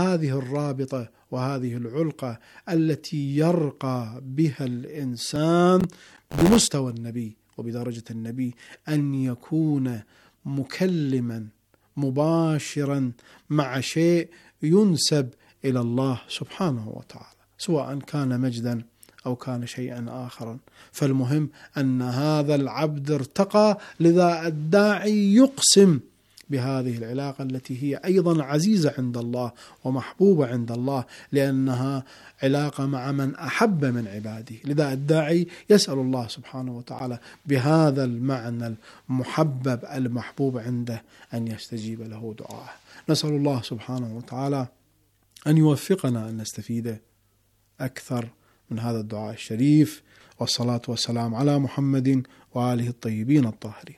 هذه الرابطة وهذه العلقة التي يرقى بها الإنسان بمستوى النبي وبدرجة النبي، أن يكون مكلما مباشرا مع شيء ينسب إلى الله سبحانه وتعالى، سواء كان مجدا أو كان شيئا آخرا. فالمهم أن هذا العبد ارتقى، لذا الداعي يقسم بهذه العلاقة التي هي أيضا عزيزة عند الله ومحبوبة عند الله، لأنها علاقة مع من أحب من عباده. لذا الداعي يسأل الله سبحانه وتعالى بهذا المعنى المحبب المحبوب عنده أن يستجيب له دعاءه. نسأل الله سبحانه وتعالى أن يوفقنا أن نستفيد أكثر من هذا الدعاء الشريف، والصلاة والسلام على محمد وآله الطيبين الطاهرين.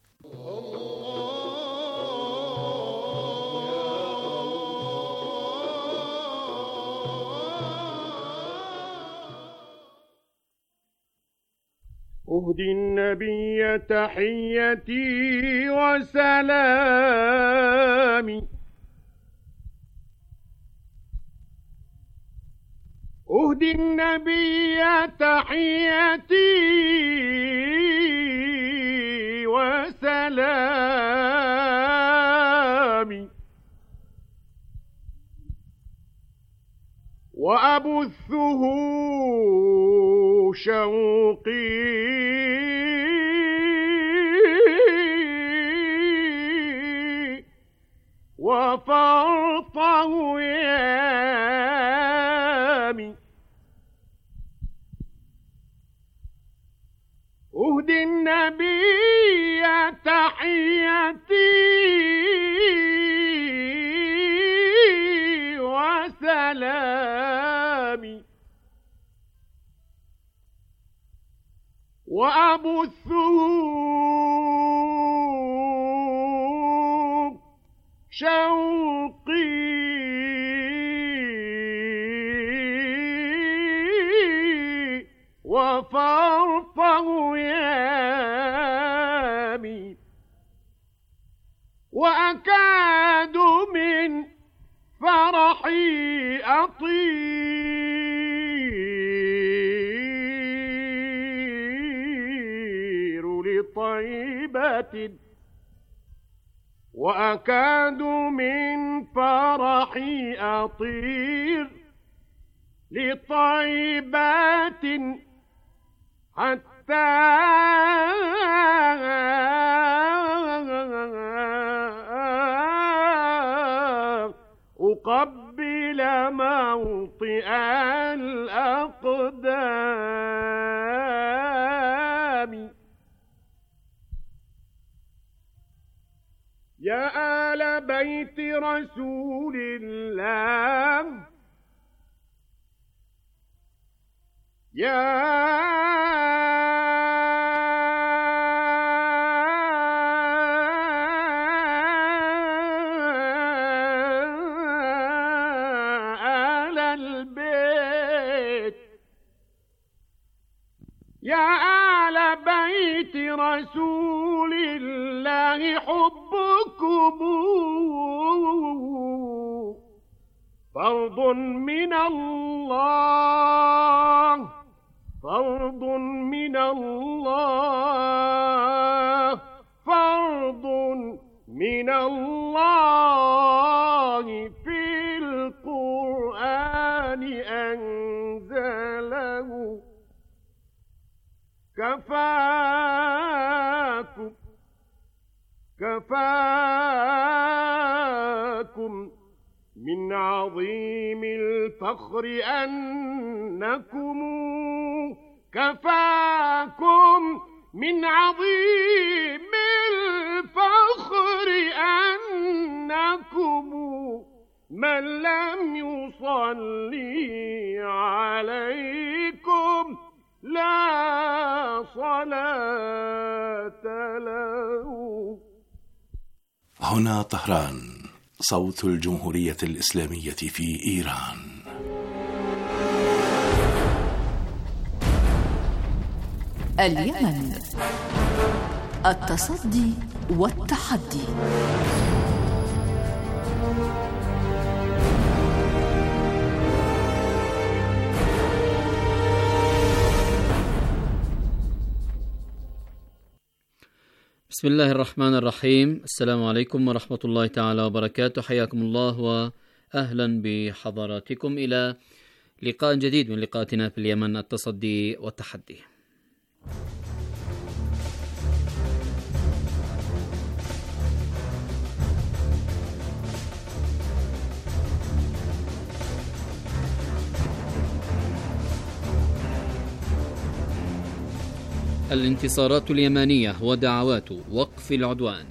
أهدي النبي تحيتي وسلامي، أهدي النبي تحيتي وسلامي، وأبثه شوقي وفرطه يامي، أهدي النبي تحيتي وسلامي، وأبثه شوقي وفرطه يامي، وأكاد من فرحي أطير لطيبة، وأكاد من فرحي أطير لطيبات، حتى أقبل موطئ الأقدام. يا آل بيت رسول الله، يا آل البيت، يا آل بيت رسول الله، حبكم فرض من الله، فرض من الله، فرض من الله، في القرآن أنزله. كفاكم كفاكم من عظيم الفخر أنكم، كفاكم من عظيم الفخر أنكم، من لم يصلي عليكم لا صلاة له. هنا طهران، صوت الجمهورية الإسلامية في إيران. اليمن، التصدي والتحدي. بسم الله الرحمن الرحيم. السلام عليكم ورحمة الله تعالى وبركاته. حياكم الله وأهلا بحضراتكم إلى لقاء جديد من لقاءاتنا في اليمن، التصدي والتحدي. الانتصارات اليمانية ودعوات وقف العدوان.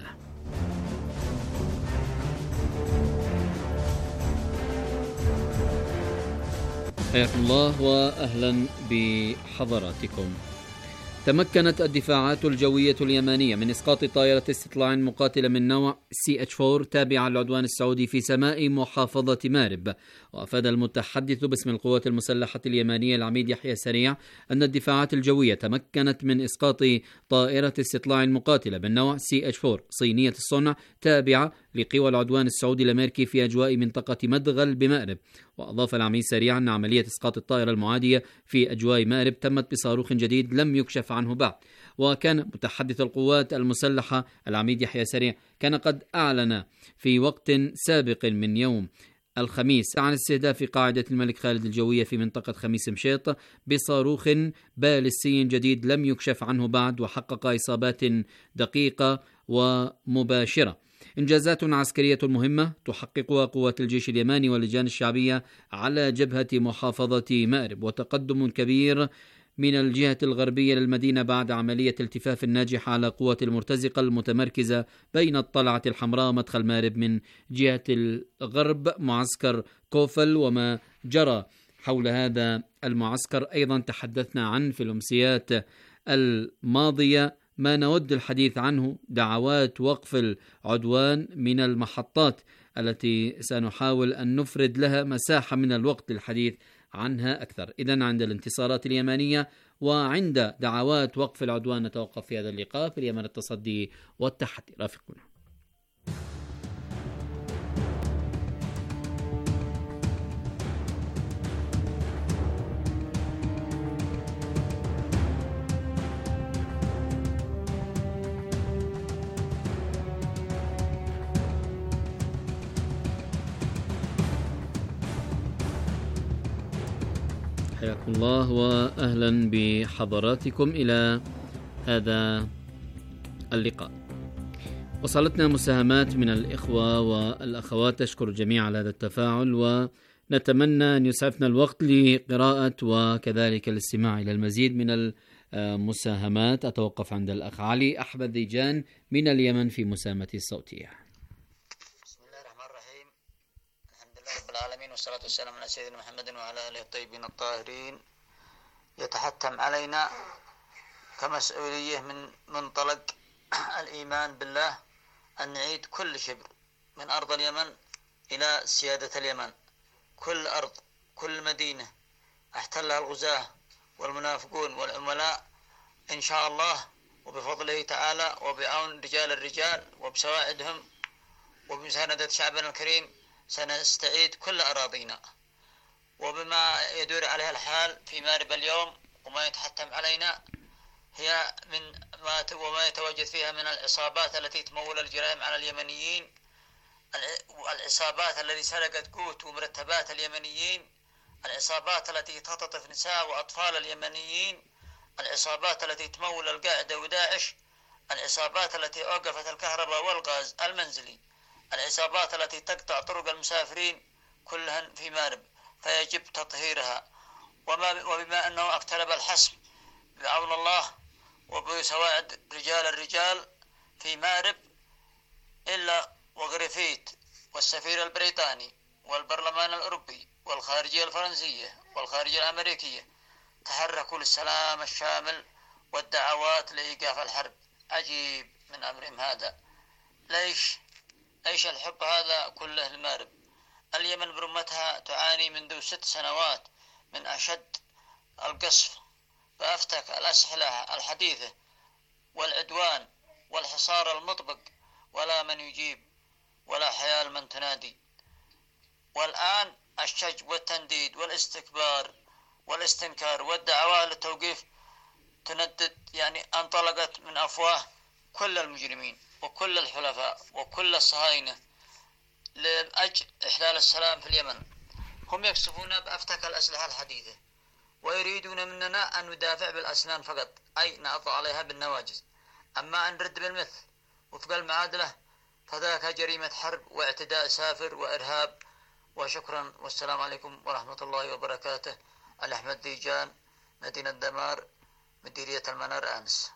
حياكم الله وأهلا بحضراتكم. تمكنت الدفاعات الجوية اليمانية من إسقاط طائرة استطلاع مقاتلة من نوع CH-4 تابعة للعدوان السعودي في سماء محافظة مارب. وأفاد المتحدث باسم القوات المسلحة اليمانية العميد يحيى سريع أن الدفاعات الجوية تمكنت من إسقاط طائرة استطلاع مقاتلة من نوع CH-4 صينية الصنع تابعة لقوى العدوان السعودي الأمريكي في أجواء منطقة مدغل بمأرب. وأضاف العميد سريع أن عملية إسقاط الطائرة المعادية في أجواء مأرب تمت بصاروخ جديد لم يكشف عنه بعد. وكان متحدث القوات المسلحة العميد يحيى سريع كان قد أعلن في وقت سابق من يوم الخميس عن استهداف قاعدة الملك خالد الجوية في منطقة خميس مشيط بصاروخ باليستي جديد لم يكشف عنه بعد، وحقق إصابات دقيقة ومباشرة. إنجازات عسكرية مهمة تحققها قوات الجيش اليماني واللجان الشعبية على جبهة محافظة مأرب، وتقدم كبير من الجهة الغربية للمدينة بعد عملية التفاف ناجحة على قوة المرتزقة المتمركزة بين الطلعة الحمراء مدخل مأرب من جهة الغرب معسكر كوفل وما جرى حول هذا المعسكر. أيضا تحدثنا عن في الأمسيات الماضية ما نود الحديث عنه، دعوات وقف العدوان من المحطات التي سنحاول أن نفرد لها مساحة من الوقت للحديث عنها أكثر. إذن عند الانتصارات اليمانية وعند دعوات وقف العدوان نتوقف في هذا اللقاء في اليمن، التصدي والتحدي. رافقنا. حياكم الله وأهلا بحضراتكم إلى هذا اللقاء. وصلتنا مساهمات من الإخوة والأخوات، أشكر الجميع على هذا التفاعل، ونتمنى أن يسعفنا الوقت لقراءة وكذلك الاستماع إلى المزيد من المساهمات. أتوقف عند الأخ علي أحمد ذيجان من اليمن في مساهمته الصوتية. رب العالمين والصلاة والسلام على سيدنا محمد وعلى آله الطيبين الطاهرين. يتحتم علينا كمسؤولية من منطلق الإيمان بالله أن نعيد كل شبر من أرض اليمن إلى سيادة اليمن. كل أرض، كل مدينة احتلها الغزاة والمنافقون والعملاء إن شاء الله وبفضله تعالى وبعون رجال الرجال وبسواعدهم وبمساندة شعبنا الكريم سنستعيد كل أراضينا. وبما يدور عليها الحال في مأرب اليوم وما يتحتم علينا هي من وما يتواجد فيها من العصابات التي تمول الجرائم على اليمنيين، العصابات التي سرقت قوت ومرتبات اليمنيين، العصابات التي تختطف نساء وأطفال اليمنيين، العصابات التي تمول القاعدة وداعش، العصابات التي أوقفت الكهرباء والغاز المنزلي، العصابات التي تقطع طرق المسافرين كلها في مأرب، فيجب تطهيرها. وبما أنه اقترب الحسم بعون الله وبسواعد رجال الرجال في مأرب إلا وغريفيت والسفير البريطاني والبرلمان الأوروبي والخارجية الفرنسية والخارجية الأمريكية تحركوا للسلام الشامل والدعوات لإيقاف الحرب. عجيب من أمرهم هذا. ليش الحب هذا كله المأرب؟ اليمن برمتها تعاني منذ 6 سنوات من أشد القصف وأفتك الأسلحة الحديثة والعدوان والحصار المطبق، ولا من يجيب ولا حيال من تنادي. والآن الشج والتنديد والاستكبار والاستنكار والدعوات للتوقيف تندد، يعني انطلقت من أفواه كل المجرمين وكل الحلفاء وكل الصهاينة لأجل إحلال السلام في اليمن. هم يكسفون بأفتك الأسلحة الحديثة ويريدون مننا أن ندافع بالأسنان فقط، أي نعض عليها بالنواجذ، أما أن نرد بالمثل وفق المعادلة فذاك جريمة حرب واعتداء سافر وإرهاب. وشكرا والسلام عليكم ورحمة الله وبركاته. الأحمد ديجان، مدينة دمار، مديرية المنار آنس.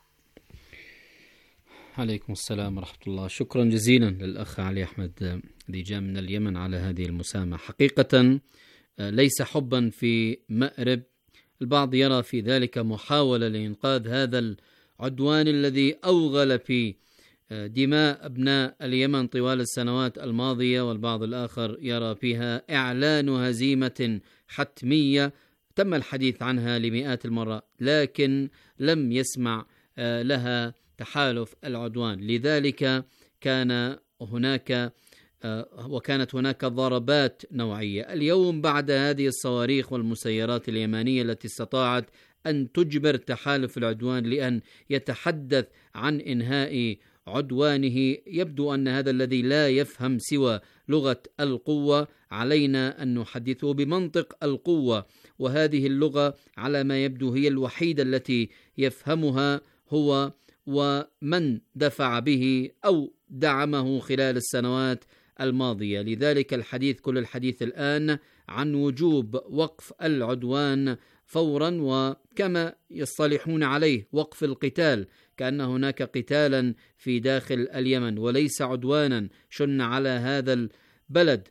عليكم السلام ورحمة الله. شكرا جزيلا للأخ علي أحمد ديجان من اليمن على هذه المساهمة. حقيقة ليس حبا في مأرب، البعض يرى في ذلك محاولة لإنقاذ هذا العدوان الذي أوغل في دماء أبناء اليمن طوال السنوات الماضية، والبعض الآخر يرى فيها إعلان هزيمة حتمية تم الحديث عنها لمئات المرات لكن لم يسمع لها تحالف العدوان. لذلك كانت هناك ضربات نوعية. اليوم بعد هذه الصواريخ والمسيرات اليمانية التي استطاعت أن تجبر تحالف العدوان لأن يتحدث عن إنهاء عدوانه، يبدو أن هذا الذي لا يفهم سوى لغة القوة علينا أن نحدثه بمنطق القوة، وهذه اللغة على ما يبدو هي الوحيدة التي يفهمها هو ومن دفع به أو دعمه خلال السنوات الماضية. لذلك كل الحديث الآن عن وجوب وقف العدوان فورا، وكما يصطلحون عليه وقف القتال، كأن هناك قتالا في داخل اليمن وليس عدوانا شن على هذا البلد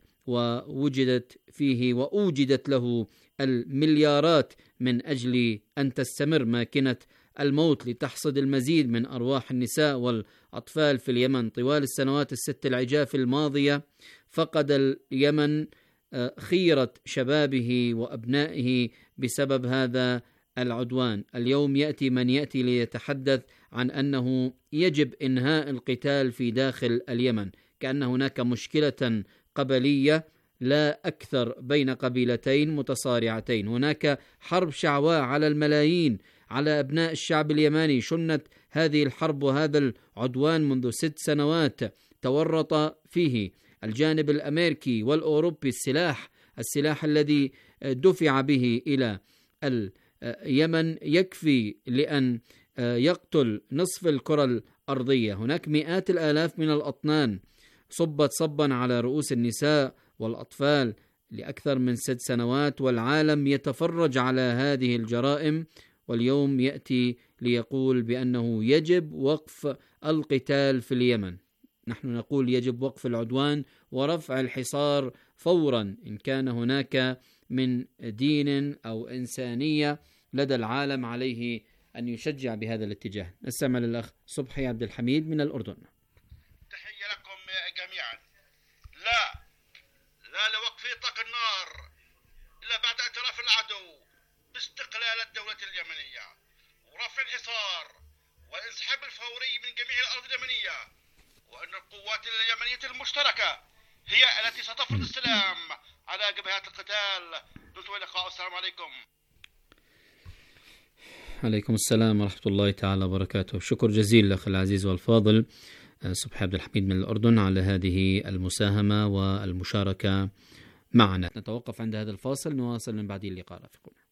وأوجدت له المليارات من أجل أن تستمر ماكنة الموت لتحصد المزيد من أرواح النساء والأطفال في اليمن. طوال السنوات 6 العجاف الماضية فقد اليمن خيرة شبابه وأبنائه بسبب هذا العدوان. اليوم يأتي من يأتي ليتحدث عن أنه يجب إنهاء القتال في داخل اليمن، كأن هناك مشكلة قبلية لا أكثر بين قبيلتين متصارعتين. هناك حرب شعواء على الملايين، على أبناء الشعب اليماني. شنت هذه الحرب وهذا العدوان منذ 6 سنوات تورط فيه الجانب الأمريكي والأوروبي السلاح الذي دفع به إلى اليمن يكفي لأن يقتل نصف الكرة الأرضية. هناك مئات الآلاف من الأطنان صبت صبا على رؤوس النساء والأطفال لأكثر من 6 سنوات، والعالم يتفرج على هذه الجرائم، واليوم يأتي ليقول بأنه يجب وقف القتال في اليمن. نحن نقول يجب وقف العدوان ورفع الحصار فورا إن كان هناك من دين أو إنسانية لدى العالم عليه أن يشجع بهذا الاتجاه. نستمع للأخ صبحي عبد الحميد من الأردن. تحية لكم جميعا. لا لوقف إطلاق النار إلا بعد اعتراف العدو باستقلال الدولة اليمنية ورفع الحصار والانسحاب الفوري من جميع الأرض اليمنية، وأن القوات اليمنية المشتركة هي التي ستفرض السلام على جبهات القتال. نلتقي اللقاء، السلام عليكم. عليكم السلام ورحمة الله تعالى وبركاته. شكر جزيل لأخي العزيز والفاضل صبحي عبد الحميد من الأردن على هذه المساهمة والمشاركة معنا. نتوقف عند هذا الفاصل، نواصل من بعد اللقاء. رافقونا.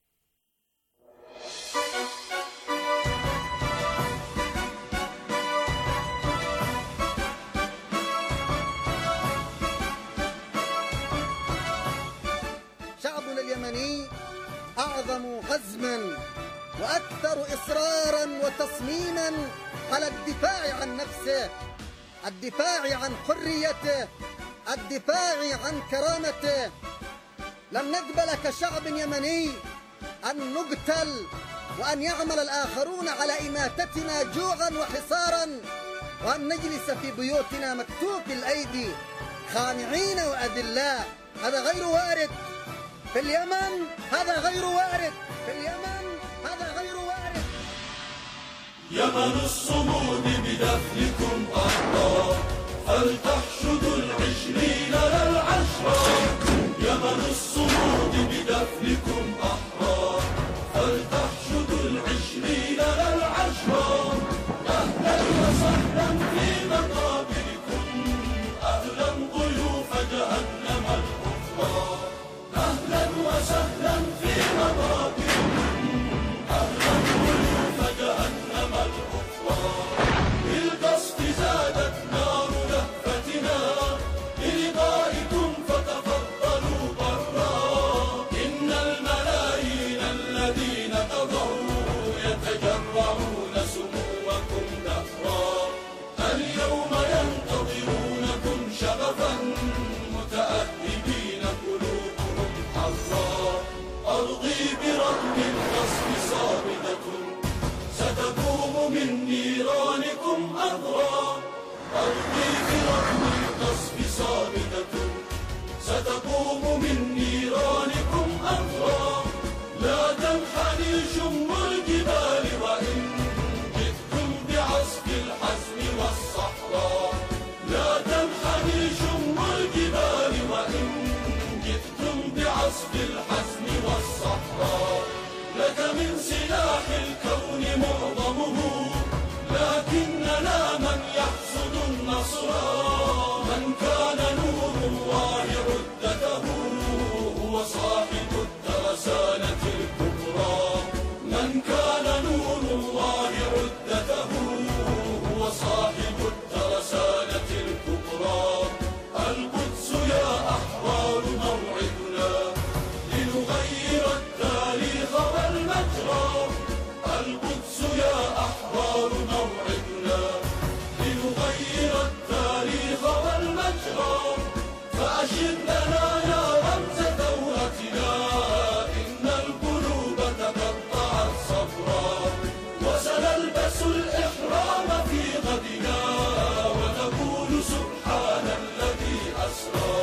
شعبنا اليمني أعظم عزما وأكثر إصرارا وتصميما على الدفاع عن نفسه، الدفاع عن حريته، الدفاع عن كرامته. لن نقبل كشعب يمني أن نقتل وأن يعمل الآخرون على إماتتنا جوعا وحصارا، وأن نجلس في بيوتنا مكتوف الأيدي خانعين وأذلاء. هذا غير وارد في اليمن، هذا غير وارد في اليمن، هذا غير وارد. يمن الصمود بدفنكم أحرار، فلتحشدوا 20 للعشرة. يمن الصمود بدفنكم أحرار، فلتحشدوا 20 للعشرة. أهلا وصف الحزم والصحراء. لك من سلاح الكون معظمه، لكننا من يحصد النصر. من كان نور الله عدته، هو صاحب الترسانة الكبرى. من كان نور الله عدته، هو صاحب الترسانة الكبرى. القدس يا أحرار موعدنا، لنغير التاريخ والمجرى. القدس يا أحرار موعدنا، لنغير التاريخ والمجرى. فأشر لنا يا رمز ثورتنا، إن القلوب تقطعت صبرا. وسنلبس الإحرام في غدنا، ونقول سبحان الذي أسرى.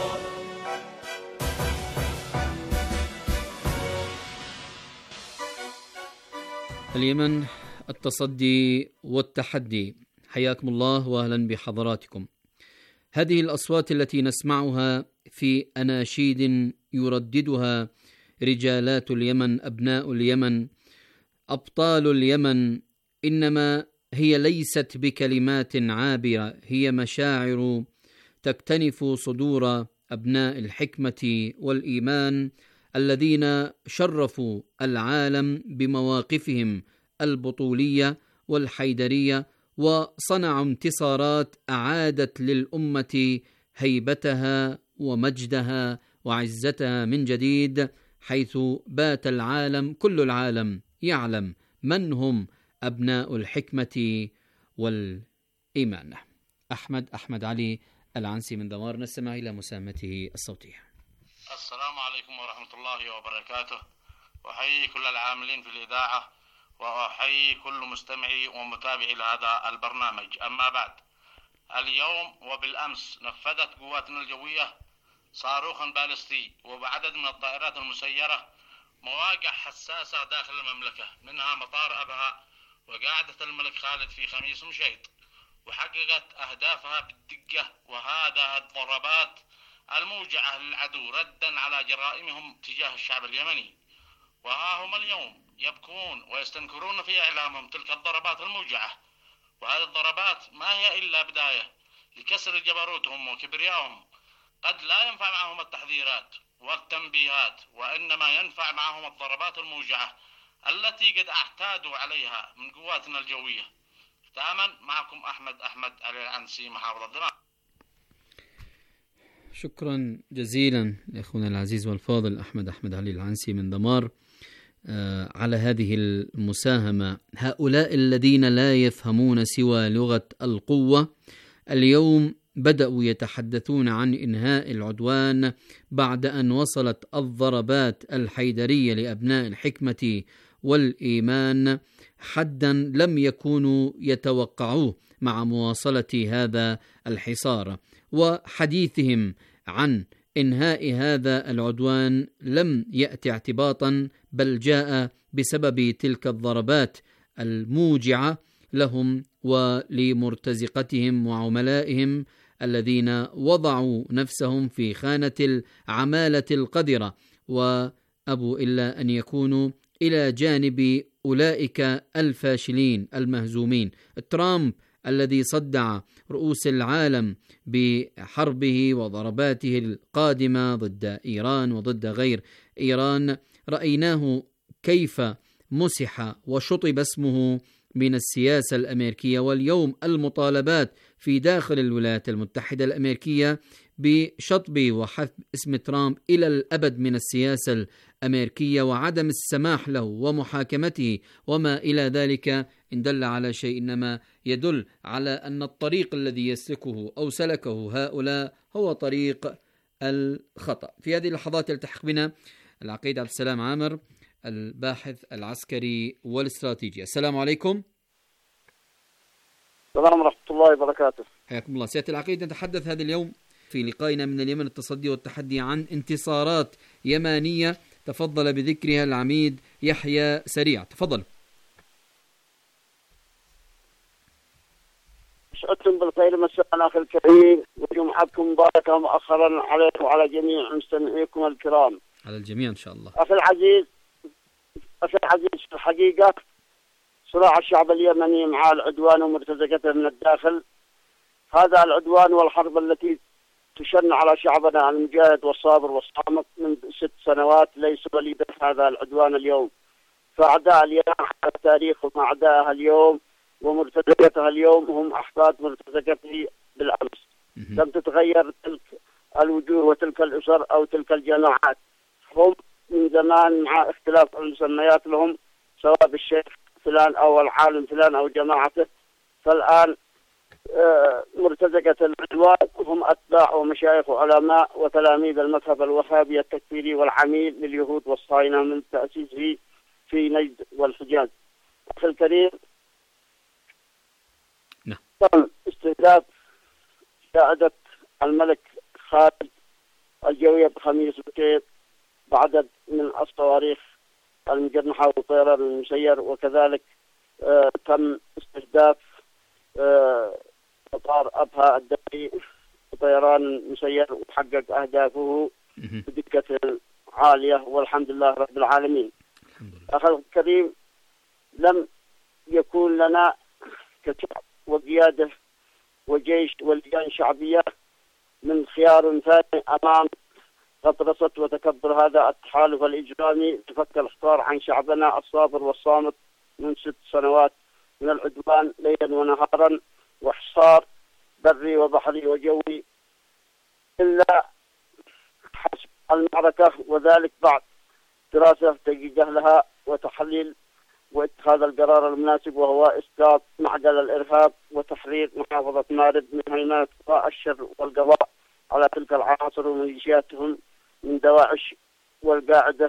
اليمن، التصدي والتحدي. حياكم الله وأهلا بحضراتكم. هذه الأصوات التي نسمعها في أناشيد يرددها رجالات اليمن، أبناء اليمن، أبطال اليمن، إنما هي ليست بكلمات عابرة، هي مشاعر تكتنف صدور أبناء الحكمة والإيمان الذين شرفوا العالم بمواقفهم البطولية والحيدرية، وصنعوا انتصارات أعادت للأمة هيبتها ومجدها وعزتها من جديد، حيث بات العالم، كل العالم يعلم من هم أبناء الحكمة والإيمان. أحمد علي العنسي من دمار، نستمع إلى مساهمته الصوتية. السلام عليكم ورحمة الله وبركاته. أحيي كل العاملين في الإذاعة، وأحيي كل مستمعي ومتابعي لهذا البرنامج. أما بعد، اليوم وبالأمس نفذت قواتنا الجوية صاروخا بالستي وبعدد من الطائرات المسيرة مواقع حساسة داخل المملكة، منها مطار أبها وقاعدة الملك خالد في خميس مشيط، وحققت أهدافها بالدقة وهذا الضربات الموجعة للعدو ردا على جرائمهم تجاه الشعب اليمني. وها هم اليوم يبكون ويستنكرون في إعلامهم تلك الضربات الموجعة، وهذه الضربات ما هي إلا بداية لكسر جبروتهم وكبريائهم. قد لا ينفع معهم التحذيرات والتنبيهات، وإنما ينفع معهم الضربات الموجعة التي قد اعتادوا عليها من قواتنا الجوية. ختاما، معكم أحمد علي العنسي، محافظ دمام. شكرا جزيلا لأخونا العزيز والفاضل أحمد علي العنسي من دمار على هذه المساهمة. هؤلاء الذين لا يفهمون سوى لغة القوة اليوم بدأوا يتحدثون عن إنهاء العدوان بعد أن وصلت الضربات الحيدرية لأبناء الحكمة والإيمان حدا لم يكونوا يتوقعوه مع مواصلة هذا الحصار. وحديثهم عن إنهاء هذا العدوان لم يأتي اعتباطا، بل جاء بسبب تلك الضربات الموجعة لهم ولمرتزقتهم وعملائهم الذين وضعوا نفسهم في خانة العمالة القذرة، وأبوا إلا أن يكونوا إلى جانب أولئك الفاشلين المهزومين. ترامب الذي صدع رؤوس العالم بحربه وضرباته القادمة ضد إيران وضد غير إيران، رأيناه كيف مسح وشطب اسمه من السياسة الأمريكية. واليوم المطالبات في داخل الولايات المتحدة الأمريكية بشطب وحذف اسم ترامب إلى الأبد من السياسة الأمريكية وعدم السماح له ومحاكمته وما إلى ذلك، إن دل على شيء إنما يدل على أن الطريق الذي يسلكه أو سلكه هؤلاء هو طريق الخطأ. في هذه اللحظات يلتحق بنا العقيد عبد السلام عامر، الباحث العسكري والاستراتيجي. السلام عليكم. السلام ورحمة الله وبركاته. حياكم الله. سيادة العقيد، نتحدث هذا اليوم في لقائنا من اليمن التصدي والتحدي عن انتصارات يمانية تفضل بذكرها العميد يحيى سريع. تفضل. شعرتم بالخير مساء الأخ الكريم، وجمعتكم مباركة مؤخرا عليكم وعلى جميع مستمعيكم الكرام. على الجميع إن شاء الله. أخي العزيز في الحقيقة صراع الشعب اليمني مع العدوان ومرتزقته من الداخل، هذا العدوان والحرب التي تشن على شعبنا المجاهد والصابر والصامت من 6 سنوات ليس وليدة هذا العدوان اليوم. فأعداء اليمن على تاريخهم أعداءها اليوم ومرتزقتها اليوم هم أحفاد مرتزقته بالأمس. لم تتغير تلك الوجوه وتلك الأسر أو تلك الجماعات، هم من زمان مع اختلاف المسميات لهم سواء بالشيخ فلان أو العالم فلان أو جماعته. فالآن مرتزقة العدوان هم أتباع ومشايخ وعلماء وتلاميذ المذهب الوهابي التكفيري والعميل لليهود والصهاينة من تأسيسه في نجد والحجاز. أخي الكريم، تم استهداف قاعدة الملك خالد الجوية بخميس بكير بعدد من الصواريخ المجنحة والطيران المسير، وكذلك تم استهداف مطار أبها الدولي بطيران مسير وحقق أهدافه بدقة عالية والحمد لله رب العالمين. أخي الكريم، لم يكون لنا كشعب وقيادة وجيش ولجان شعبية من خيار ثاني أمام غطرسة وتكبر هذا التحالف الإجرامي لفك الحصار عن شعبنا الصابر والصامت من 6 سنوات من العدوان ليلا ونهارا وحصار بري وبحري وجوي، إلا حسب المعركة، وذلك بعد دراسة دقيقة لها وتحليل واتخاذ القرار المناسب، وهو إسقاط معقل الإرهاب وتحرير محافظة مارب من هيمنة الشر والقضاء على تلك العناصر وميليشياتهم من دواعش والقاعدة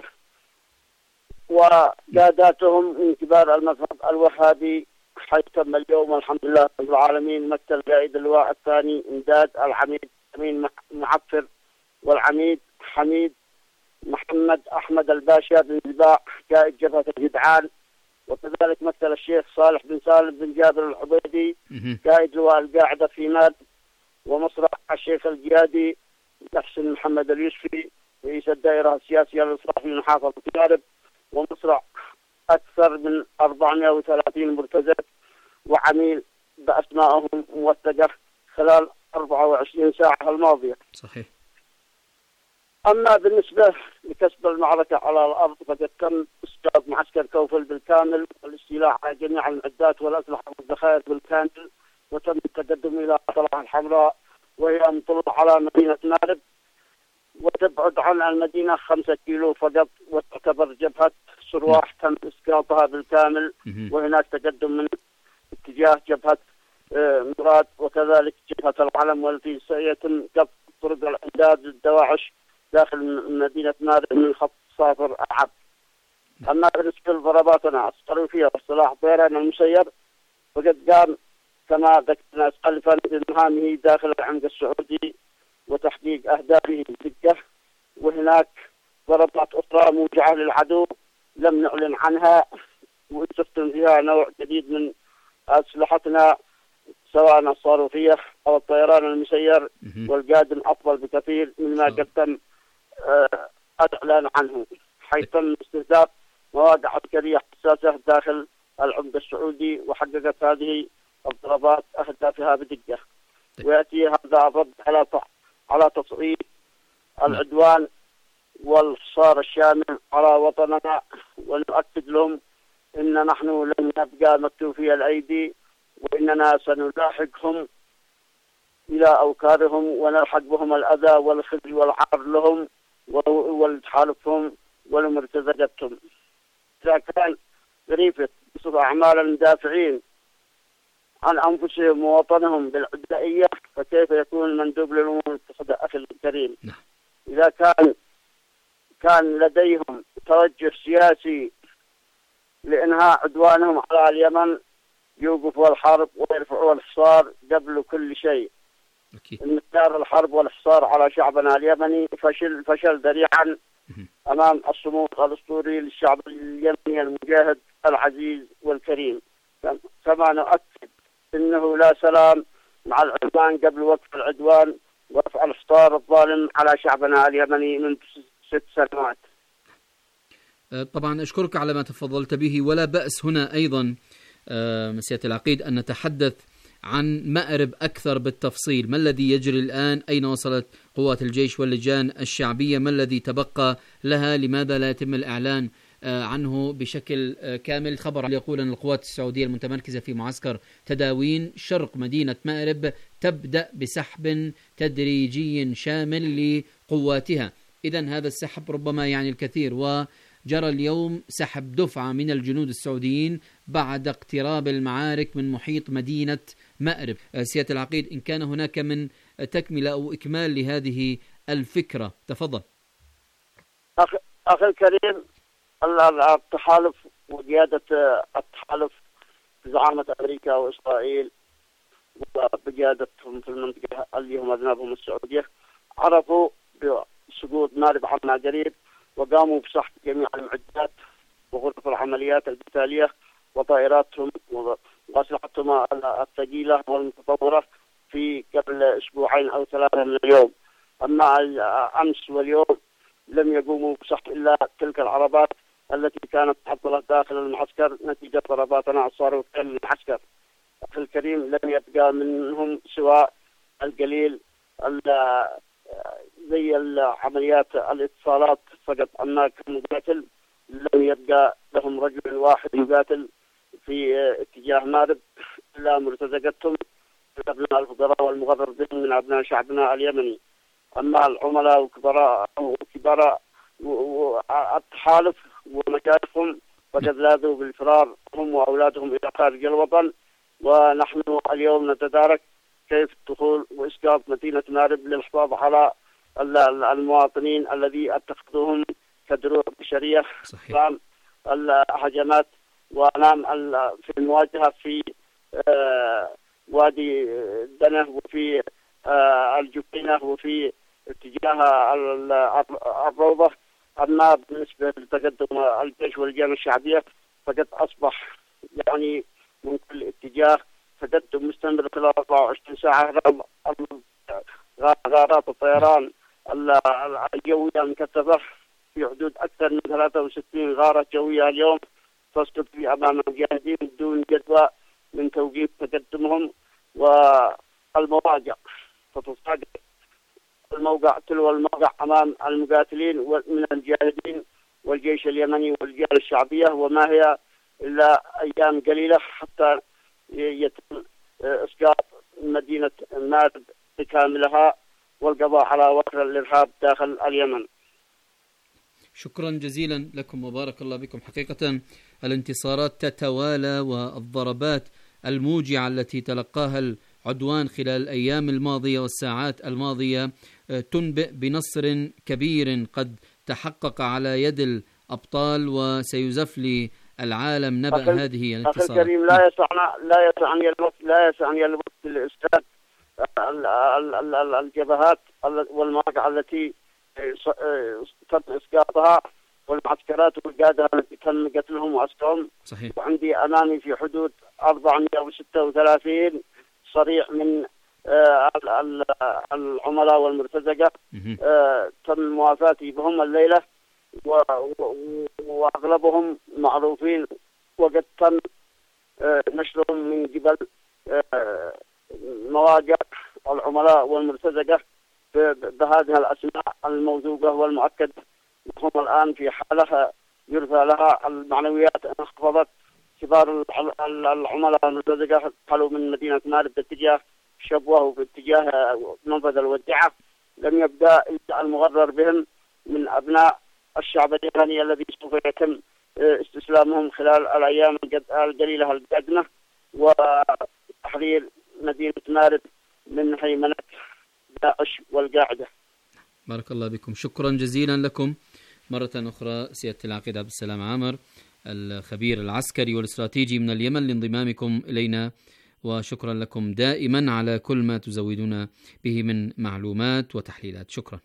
وقاداتهم من كبار المذهب الوهابي، حيث تم اليوم الحمد لله رب العالمين مقتل قائد اللواء الثاني إمداد العميد أمين معفر والعميد حميد محمد أحمد الباشا بن زباع قائد جبهة الجدعان، وكذلك مثل الشيخ صالح بن سالم بن جابر العبيدي قائد لواء القاعدة في مارب، ومصرع الشيخ الجيادي محسن محمد اليوسفي رئيس الدائرة السياسية للإصلاح في محافظة مارب، ومصرع أكثر من 430 مرتزق وعميل بأسمائهم موثقة خلال 24 ساعة الماضية. صحيح. أما بالنسبة لكسب المعركة على الأرض فقد تم إسقاط معسكر كوفل بالكامل والاستيلاء على جميع المعدات والأسلحة والذخائر بالكامل، وتم التقدم إلى طلعة الحمراء وهي مطلة على مدينة مارب وتبعد عن المدينة 5 كيلو فقط، وتعتبر جبهة سرواح تم إسقاطها بالكامل، وهناك تقدم من اتجاه جبهة مراد وكذلك جبهة العلم، والتي سيتم قطع طرق الإمداد للدواعش داخل مدينة مارب من خط صافر أعب. أما بالنسبة لضرباتنا الصاروخية والسلاح الطيران المسير فقد قام كما ذكرنا سالفا بمهامه داخل العمق السعودي وتحقيق أهدافه بدقة، وهناك ضربات أخرى موجهة للعدو لم نعلن عنها، واستخدم فيها نوع جديد من أسلحتنا سواء الصاروخية أو الطيران المسير، والقادم أفضل بكثير مما قد تم الإعلان عنه، حيث تم استهداف مواقع عسكرية حساسة داخل العمق السعودي، وحققت هذه الضربات أهدافها بدقة. ويأتي هذا الرد على تصعيد العدوان والحصار الشامل على وطننا، ونؤكد لهم إن نحن لن نبقى مكتوفي الأيدي، وإننا سنلاحقهم إلى أوكارهم ونلحق بهم الأذى والخزي والعار لهم ولتحالفهم ولمرتزقتهم. إذا كان غريفة بصفة أعمال المدافعين عن أنفسهم ووطنهم بالعدائية، فكيف يكون مندوب للأمم المتحدة أخي الكريم؟ إذا كان لديهم توجه سياسي لإنهاء عدوانهم على اليمن يوقفوا الحرب ويرفعوا الحصار قبل كل شيء. انتشار الحرب والحصار على شعبنا اليمني فشل ذريعا أمام الصمود الأسطوري للشعب اليمني المجاهد العزيز والكريم. كما نؤكد إنه لا سلام مع العدوان قبل وقف العدوان ورفع الحصار الظالم على شعبنا اليمني من 6 سنوات. طبعا أشكرك على ما تفضلت به، ولا بأس هنا أيضا سيادة العقيد أن نتحدث عن مأرب أكثر بالتفصيل. ما الذي يجري الآن؟ أين وصلت قوات الجيش واللجان الشعبية؟ ما الذي تبقى لها؟ لماذا لا يتم الإعلان عنه بشكل كامل؟ خبر يقول أن القوات السعودية المتمركزة في معسكر تداوين شرق مدينة مأرب تبدأ بسحب تدريجي شامل لقواتها. إذن هذا السحب ربما يعني الكثير، وجرى اليوم سحب دفعة من الجنود السعوديين بعد اقتراب المعارك من محيط مدينة مأرب. سيادة العقيد، إن كان هناك من تكملة أو إكمال لهذه الفكرة، تفضل. أخي الكريم، التحالف وقيادة التحالف بزعامة أمريكا وإسرائيل وبقيادتهم في المنطقة اللي هم أذنابهم السعودية عرفوا بسقوط مأرب عما قريب، وقاموا بسحب جميع المعدات وغرف العمليات القتالية وطائراتهم وأسلحتهم الثقيلة والمتطورة في قبل أسبوعين أو 3 من اليوم. أما أمس واليوم لم يقوموا بسحب إلا تلك العربات التي كانت تعطلت داخل المعسكر نتيجة ضرباتنا الصاروخية للمعسكر. أخي الكريم، لم يبقى منهم سوى القليل زي العمليات الاتصالات فقط. أما كمقاتل لم يبقى لهم رجل واحد يقاتل في اتجاه مأرب إلا مرتزقتهم أبناء الفقراء والمغرر بهم من أبناء شعبنا اليمني. أما العملاء وكبراء التحالف ومشايخهم فقد لاذوا بالفرار هم وأولادهم إلى خارج الوطن، ونحن اليوم نتدارك كيف الدخول وإسقاط مدينة مأرب للحفاظ على المواطنين الذي اتخذوهم كدروع بشرية أمام الهجمات وأمام في المواجهة في وادي دنه وفي الجبينة وفي اتجاه الروضة. أما بالنسبة لتقدم الجيش واللجان الشعبية فقد أصبح يعني من كل اتجاه تقدم مستمر خلال 24 ساعة. غارات الطيران الجوية المكثفة في حدود أكثر من 63 غارة جوية اليوم تسقط في أمام المجاهدين بدون جدوى من توقيف تقدمهم، والمواقع تتصادم الموقع تلو الموقع أمام المقاتلين من المجاهدين والجيش اليمني واللجان الشعبية، وما هي إلا أيام قليلة حتى يتم إسقاط مدينة مأرب بكاملها والقضاء على وكر الإرهاب داخل اليمن. شكرا جزيلا لكم وبارك الله بكم. حقيقة الانتصارات تتوالى، والضربات الموجعة التي تلقاها العدوان خلال الأيام الماضية والساعات الماضية تنبئ بنصر كبير قد تحقق على يد الأبطال، وسيزف للعالم نبأ هذه الانتصارات. أخي الكريم، لا يسعني الوقت لإسقاط الجبهات والمواقع التي تم إسقاطها والمعسكرات والقادة التي تم قتلهم وأسرهم. صحيح. وعندي أمامي في حدود 436 صريح من العملاء والمرتزقة تم موافاتي بهم الليلة، وأغلبهم معروفين وقد تم نشرهم من قبل مواقع العملاء والمرتزقة بهذه الأسماء الموثوقة والمؤكدة. هم الآن في حالة يرثى لها المعنويات انخفضت. كبار العملاء والمرتزقة قالوا من مدينة مأرب باتجاه شبوة وباتجاه منفذ الودعة. لم يبدأ إلا المغرر بهم من أبناء الشعب اليمني الذي سوف يتم استسلامهم خلال الأيام القليلة القادمة وتحرير مدينة مأرب من هيمنة داعش والقاعدة. بارك الله بكم. شكرا جزيلا لكم مرة أخرى سيادة العقيد عبد السلام عامر، الخبير العسكري والاستراتيجي من اليمن، لانضمامكم إلينا، وشكرا لكم دائما على كل ما تزودون به من معلومات وتحليلات. شكرا.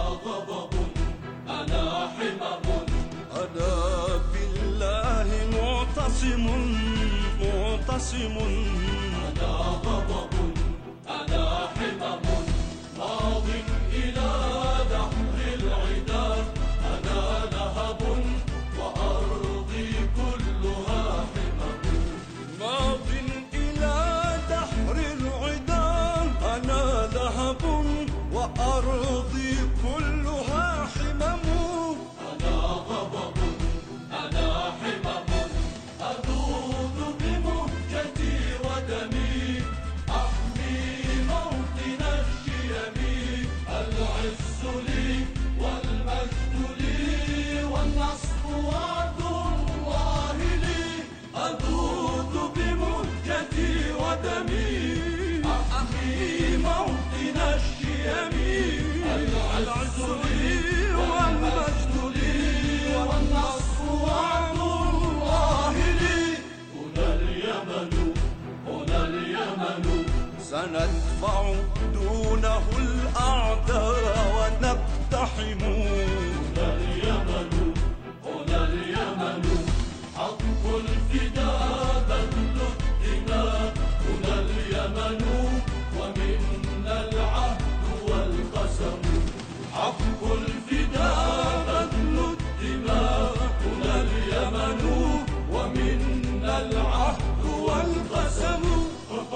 أنا بالله عاصم معتصم. أنا غضب أنا حمم ماض إلى دحر العدا. أنا لهب وأرضي كلها حمم ماض إلى دحر العدا. أنا لهب وأرضي كلها حمم. أنا غضب أنا حمم أذوذ بمهجتي ودمي. أحمي موطن الشيم. العز لي والمجد لي والنصر وعد الله لي. أذوذ بمهجتي ودمي. أحمي موطن الشيم. العز لي والمجد لي والنصر وعد الله لي. هنا اليمن هنا اليمن سندفع دونه الأعداء ونقتحم. هنا اليمن هنا اليمن حق الفداء بذل الدماء. هنا اليمن ومنا العهد والقسم. حق الفداء بذل الدماء. هنا اليمن ومنا العهد والقسم.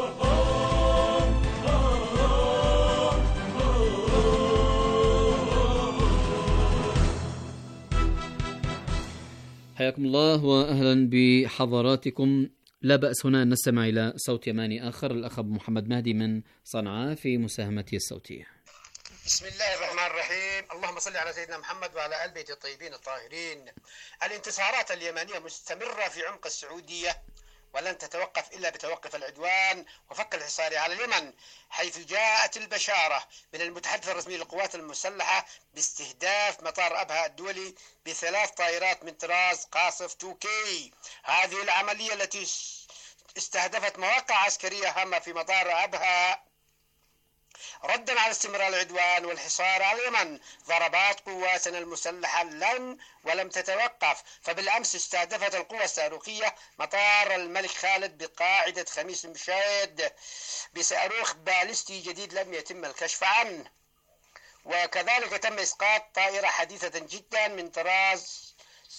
حياكم الله وأهلا بحضراتكم. لا بأس هنا أن نستمع إلى صوت يماني آخر، الأخ أبو محمد مهدي من صنعاء في مساهمته الصوتية. بسم الله الرحمن الرحيم. اللهم صل على سيدنا محمد وعلى آل بيته الطيبين الطاهرين. الانتصارات اليمنية مستمرة في عمق السعودية ولن تتوقف إلا بتوقف العدوان وفك الحصار على اليمن، حيث جاءت البشارة من المتحدث الرسمي للقوات المسلحة باستهداف مطار أبها الدولي ب3 طائرات من طراز قاصف 2K. هذه العملية التي استهدفت مواقع عسكرية هامة في مطار أبها ردا على استمرار العدوان والحصار على اليمن. ضربات قواتنا المسلحة ولم تتوقف، فبالأمس استهدفت القوى الصاروخية مطار الملك خالد بقاعدة خميس مشاهد بصاروخ باليستي جديد لم يتم الكشف عنه. وكذلك تم إسقاط طائرة حديثة جدا من طراز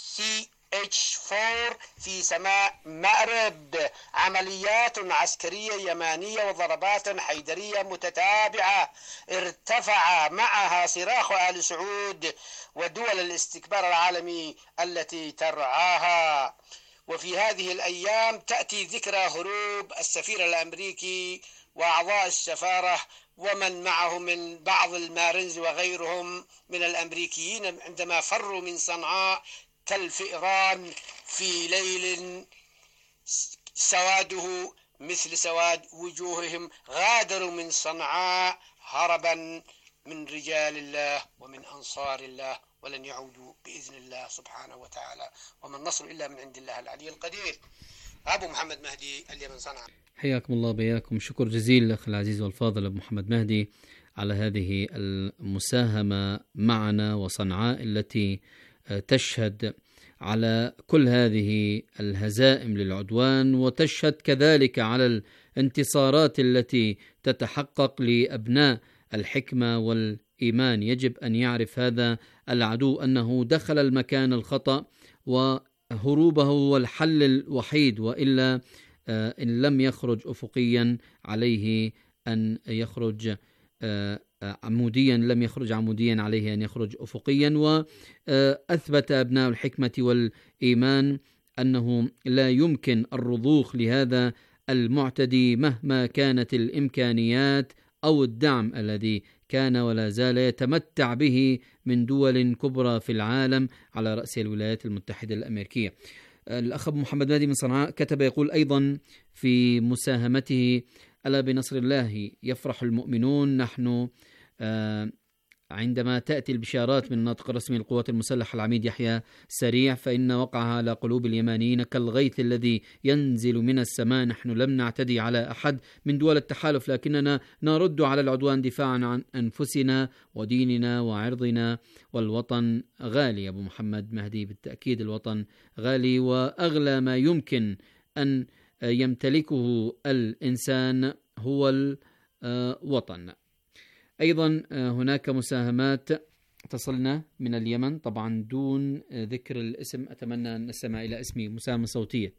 CH-4 في سماء مأرب. عمليات عسكرية يمانية وضربات حيدرية متتابعة ارتفع معها صراخ آل سعود ودول الاستكبار العالمي التي ترعاها. وفي هذه الأيام تأتي ذكرى هروب السفير الأمريكي وأعضاء السفارة ومن معه من بعض المارينز وغيرهم من الأمريكيين عندما فروا من صنعاء كالفئران في ليل سواده مثل سواد وجوههم. غادروا من صنعاء هربا من رجال الله ومن أنصار الله ولن يعودوا بإذن الله سبحانه وتعالى، وما النصر إلا من عند الله العلي القدير. أبو محمد مهدي، اليمن، صنعاء. حياكم الله بياكم. شكر جزيل الأخ العزيز والفاضل أبو محمد مهدي على هذه المساهمة معنا وصنعاء التي تشهد على كل هذه الهزائم للعدوان، وتشهد كذلك على الانتصارات التي تتحقق لأبناء الحكمة والإيمان. يجب أن يعرف هذا العدو أنه دخل المكان الخطأ وهروبه هو الحل الوحيد، وإلا إن لم يخرج أفقيا عليه أن يخرج عموديا، لم يخرج عموديا عليه أن يخرج أفقيا. وأثبت أبناء الحكمة والإيمان أنه لا يمكن الرضوخ لهذا المعتدي مهما كانت الإمكانيات أو الدعم الذي كان ولا زال يتمتع به من دول كبرى في العالم على رأس الولايات المتحدة الأمريكية. الأخ محمد مهدي من صنعاء كتب يقول أيضا في مساهمته: ألا بنصر الله يفرح المؤمنون، نحن عندما تأتي البشارات من الناطق الرسمي للقوات المسلحة العميد يحيى سريع فإن وقعها على قلوب اليمانيين كالغيث الذي ينزل من السماء. نحن لم نعتدي على أحد من دول التحالف، لكننا نرد على العدوان دفاعا عن أنفسنا وديننا وعرضنا، والوطن غالي. أبو محمد مهدي: بالتأكيد الوطن غالي وأغلى ما يمكن أن يمتلكه الإنسان هو الوطن. أيضا هناك مساهمات تصلنا من اليمن، طبعا دون ذكر الاسم، أتمنى أن نستمع إلى اسمي، مساهمة صوتية.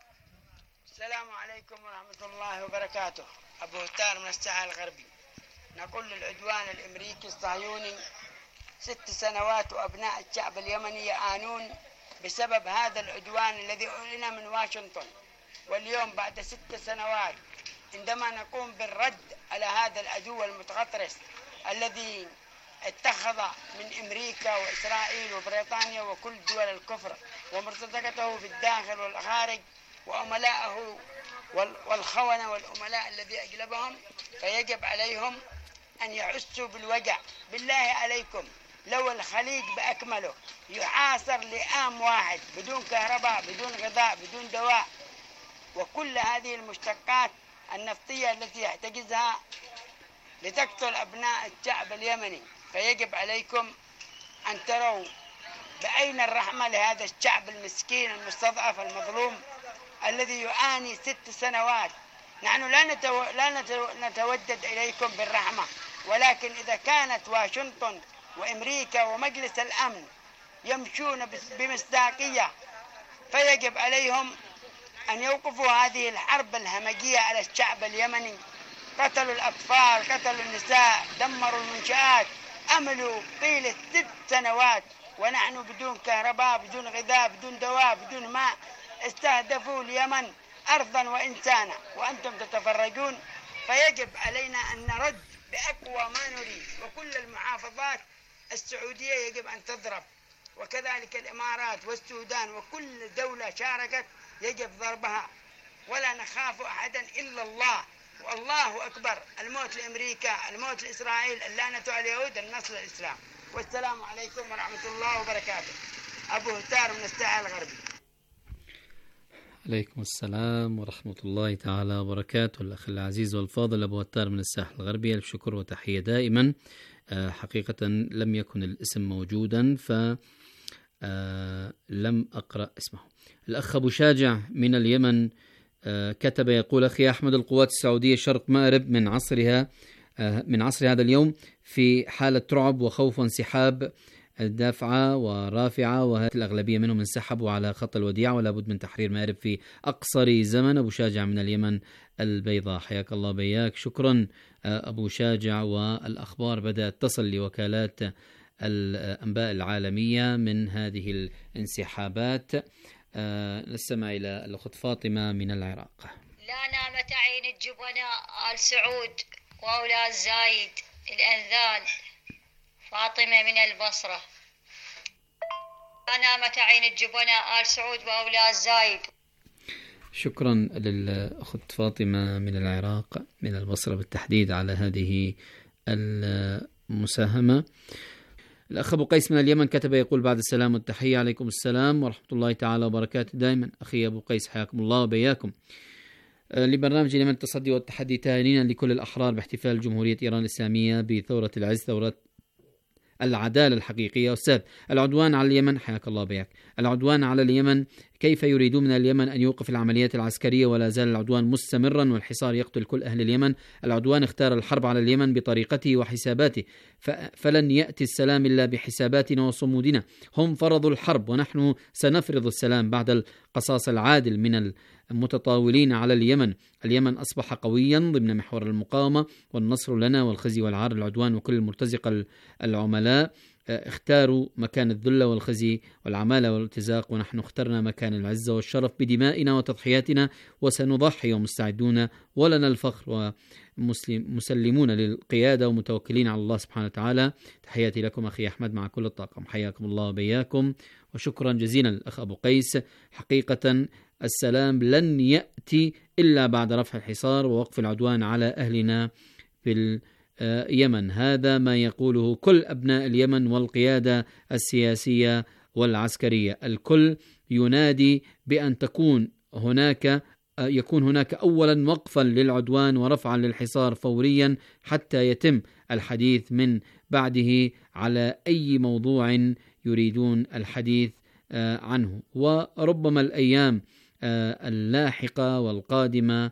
السلام عليكم ورحمة الله وبركاته. أبو هتار من الساحل الغربي. نقول للعدوان الأمريكي الصهيوني 6 سنوات وأبناء الشعب اليمني يعانون بسبب هذا العدوان الذي أعلن من واشنطن، واليوم بعد 6 سنوات عندما نقوم بالرد على هذا العدو المتغطرس الذي اتخذ من أمريكا وإسرائيل وبريطانيا وكل دول الكفر ومرتزقته في الداخل والخارج وعملائه والخونة والعملاء الذي أجلبهم، فيجب عليهم أن يحسوا بالوجع. بالله عليكم لو الخليج بأكمله يحاصر لعام واحد بدون كهرباء بدون غذاء بدون دواء وكل هذه المشتقات النفطية التي يحتجزها لتقتل أبناء الشعب اليمني، فيجب عليكم أن تروا بعين الرحمة لهذا الشعب المسكين المستضعف المظلوم الذي يعاني 6 سنوات. نحن لا نتودد إليكم بالرحمة، ولكن إذا كانت واشنطن وأمريكا ومجلس الأمن يمشون بمصداقية فيجب عليهم أن يوقفوا هذه الحرب الهمجية على الشعب اليمني. قتلوا الأطفال، قتلوا النساء، دمروا المنشآت، عملوا طيلة 6 سنوات ونحن بدون كهرباء بدون غذاء بدون دواء بدون ماء. استهدفوا اليمن أرضا وإنسانا وأنتم تتفرجون. فيجب علينا أن نرد بأقوى ما نريد، وكل المحافظات السعودية يجب أن تضرب، وكذلك الإمارات والسودان وكل دولة شاركت يجب ضربها، ولا نخاف أحدا إلا الله، والله أكبر. الموت لأمريكا، الموت لإسرائيل، اللعنة على اليهود، النصر للإسلام. والسلام عليكم ورحمة الله وبركاته. أبو هتار من الساحل الغربي. عليكم السلام ورحمة الله تعالى وبركاته. الأخ العزيز والفاضل أبو هتار من الساحل الغربي، ألف شكر وتحية دائما. حقيقة لم يكن الاسم موجودا فلم أقرأ اسمه. الأخ أبو شاجع من اليمن كتب يقول: أخي أحمد، القوات السعودية شرق مأرب من عصر هذا اليوم في حالة رعب وخوف وانسحاب دافعة ورافعة، وهذه الأغلبية منهم انسحبوا على خط الوديعة، ولا بد من تحرير مأرب في أقصر زمن. أبو شاجع من اليمن البيضاء، حياك الله بياك. شكرا أبو شاجع. والأخبار بدأت تصل لوكالات الأنباء العالمية من هذه الانسحابات. نستمع إلى الأخت فاطمة من العراق. لا نامت عين الجبناء آل سعود وأولاد زايد الأنذال. فاطمة من البصرة. لا نامت عين الجبناء آل سعود وأولاد زايد. شكرا للأخت فاطمة من العراق من البصرة بالتحديد على هذه المساهمة. الأخ أبو قيس من اليمن كتب يقول: بعد السلام والتحية، عليكم السلام ورحمة الله تعالى وبركاته دائما. أخي أبو قيس حياكم الله وبياكم. لبرنامج اليمن التصدي والتحدي، تهانينا لكل الأحرار باحتفال جمهورية إيران الإسلامية بثورة العز، ثورة العدالة الحقيقية. أستاذ، العدوان على اليمن، حياك الله بياك، العدوان على اليمن، كيف يريدون من اليمن أن يوقف العمليات العسكرية ولا زال العدوان مستمرا والحصار يقتل كل أهل اليمن؟ العدوان اختار الحرب على اليمن بطريقته وحساباته، فلن يأتي السلام إلا بحساباتنا وصمودنا. هم فرضوا الحرب ونحن سنفرض السلام بعد القصاص العادل من المتطاولين على اليمن. اليمن أصبح قويا ضمن محور المقاومة، والنصر لنا والخزي والعار. العدوان وكل المرتزقة العملاء اختاروا مكان الذل والخزي والعمالة والارتزاق، ونحن اخترنا مكان العزة والشرف بدمائنا وتضحياتنا، وسنضحي ومستعدون ولنا الفخر ومسلمون للقيادة ومتوكلين على الله سبحانه وتعالى. تحياتي لكم أخي أحمد مع كل الطاقم، حياكم الله وبياكم، وشكرا جزيلا الأخ أبو قيس. حقيقة السلام لن يأتي إلا بعد رفع الحصار ووقف العدوان على أهلنا في يمن. هذا ما يقوله كل أبناء اليمن والقيادة السياسية والعسكرية. الكل ينادي بأن يكون هناك أولا وقفا للعدوان ورفعا للحصار فوريا حتى يتم الحديث من بعده على أي موضوع يريدون الحديث عنه. وربما الأيام اللاحقة والقادمة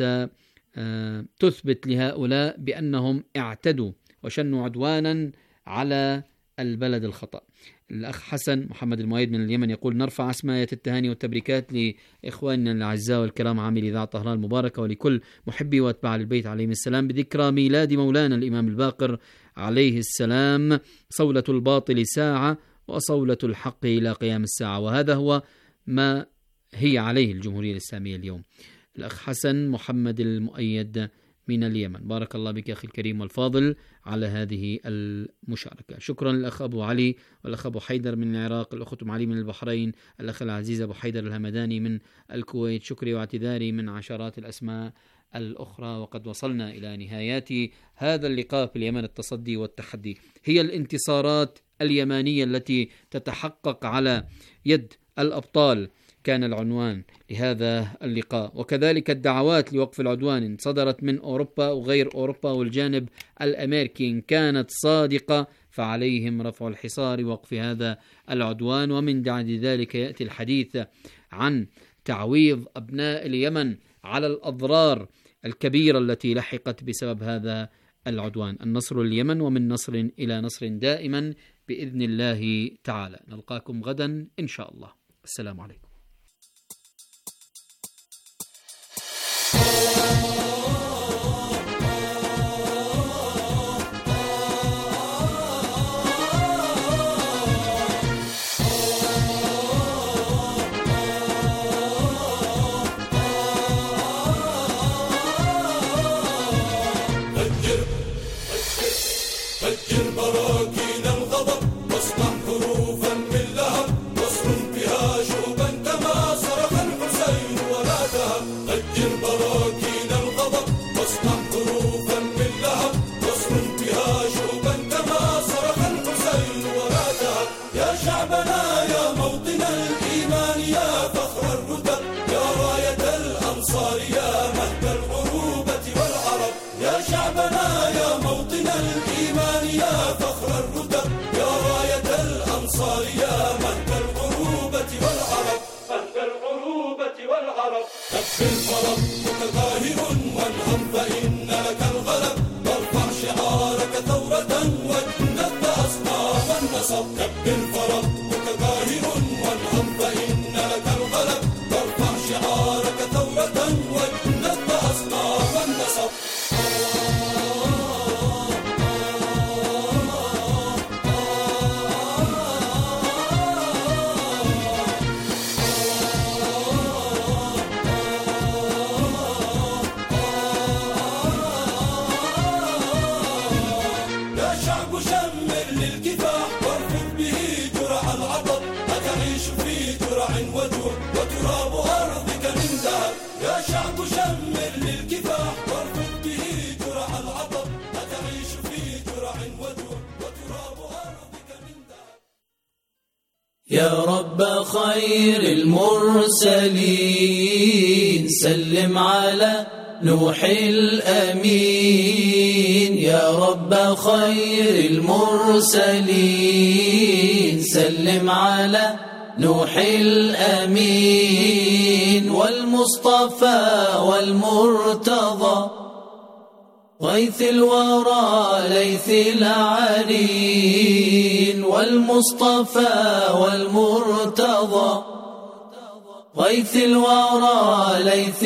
ستثبت لهؤلاء بأنهم اعتدوا وشنوا عدوانا على البلد الخطأ. الأخ حسن محمد المؤيد من اليمن يقول: نرفع أسماء التهاني والتبريكات لإخواننا الأعزاء والكرام عاملي إذاعة طهران المباركة ولكل محبي واتباع البيت عليهم السلام بذكرى ميلاد مولانا الإمام الباقر عليه السلام. صولة الباطل ساعة وصولة الحق إلى قيام الساعة، وهذا هو ما هي عليه الجمهورية الإسلامية اليوم. الأخ حسن محمد المؤيد من اليمن، بارك الله بك أخي الكريم والفاضل على هذه المشاركة. شكرا للأخ أبو علي والأخ أبو حيدر من العراق، الأخت أم علي من البحرين، الأخ العزيز أبو حيدر الهمداني من الكويت. شكري واعتذاري من عشرات الأسماء الأخرى. وقد وصلنا إلى نهايات هذا اللقاء في اليمن التصدي والتحدي. هي الانتصارات اليمانية التي تتحقق على يد الأبطال كان العنوان لهذا اللقاء، وكذلك الدعوات لوقف العدوان صدرت من أوروبا وغير أوروبا والجانب الأمريكي. إن كانت صادقة فعليهم رفع الحصار ووقف هذا العدوان. ومن بعد ذلك يأتي الحديث عن تعويض أبناء اليمن على الأضرار الكبيرة التي لحقت بسبب هذا العدوان. النصر لليمن، ومن نصر إلى نصر دائما بإذن الله تعالى. نلقاكم غدا إن شاء الله. السلام عليكم. يا رب خير المرسلين سلم على نوح الأمين. يا رب خير المرسلين سلم على نوح الأمين والمصطفى والمرتضى غيث الورى ليث العرين. والمصطفى والمرتضى غيث الورى ليث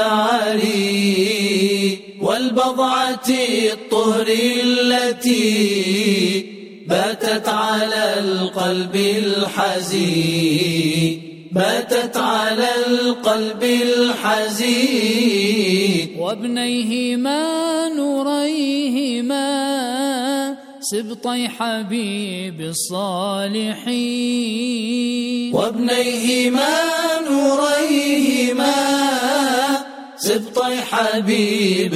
العرين. والبضعة الطهر التي باتت على القلب الحزين باتت على القلب الحزين. وابنيهما نوريهما سبطي حبيب الصالحين. وابنيهما نوريهما سبطي والحبيب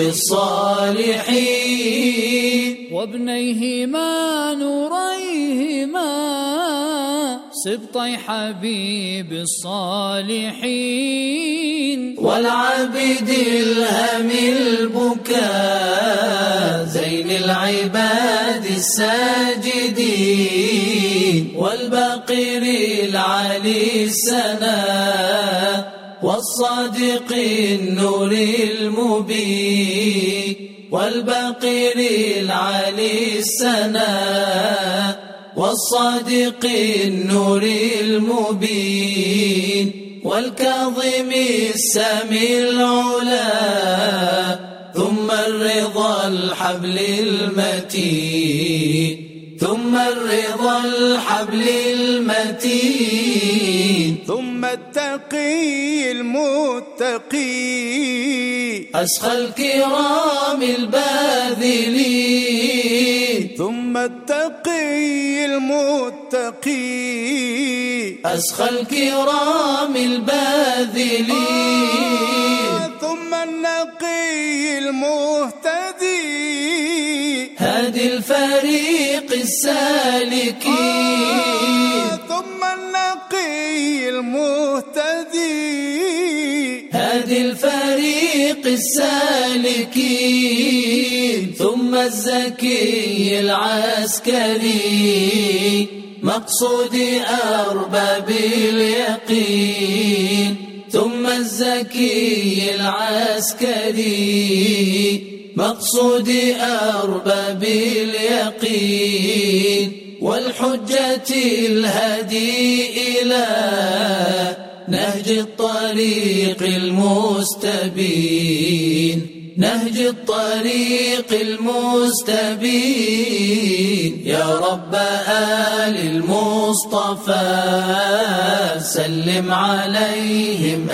الصالحين وابنيهما نوريهما سبطي حبيب الصالحين والعبد الهم البكاء زين العباد الساجدين والباقر العلي السناء والصادق النور المبين والباقر العلي السناء والصادق النور المبين والكاظم السامي العلا ثم الرضا الحبل المتين ثم الرضا الحبل المتين ثم التقي المتقي أسخى الكرام الباذلين ثم التقي المتقي أسخى الكرام الباذلين ثم النقي المهتدي هادي الفريق السالكين ثم النقي المهتدي هادي الفريق السالكين ثم الزكي العسكري مقصود أرباب اليقين ثم الزكي العسكري مقصود أرباب اليقين والحجة الهدي إلى نهج الطريق المستبين نهج الطريق المستبين يا رب آل المصطفى سلم عليهم